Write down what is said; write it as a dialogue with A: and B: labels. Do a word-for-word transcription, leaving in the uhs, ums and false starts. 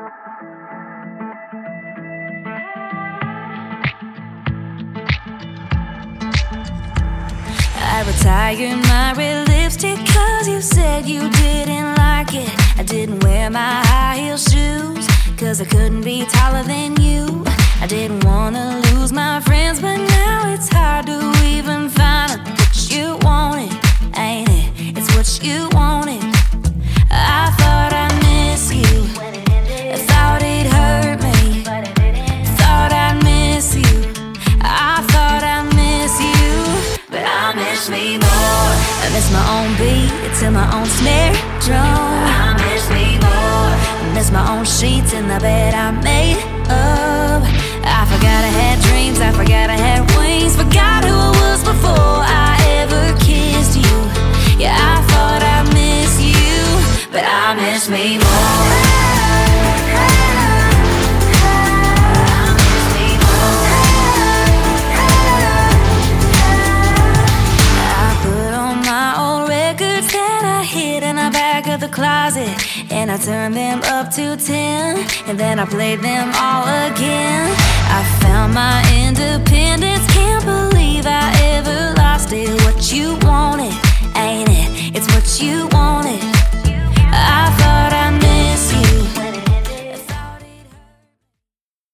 A: I retired my red lipstick cause you said you didn't like it. I didn't wear my high heel shoes cause I couldn't be taller than you. I didn't wanna lose my friends, but now it's hard to even find out what you wanted, ain't it? It's what you wanted. I thought I miss you, I thought it hurt me, thought I'd miss you, I thought I miss you, but I miss me more. I miss my own beat to my own snare drum. I miss me more. I miss my own sheets in the bed I made up. I forgot I had dreams, I forgot I had wings, forgot who I was before I ever kissed you. Yeah, I thought I miss you, but I miss me more. The closet and I turned them up to ten, and then I played them all again. I found my independence, can't believe I ever lost it. What you wanted, ain't it? It's what you wanted.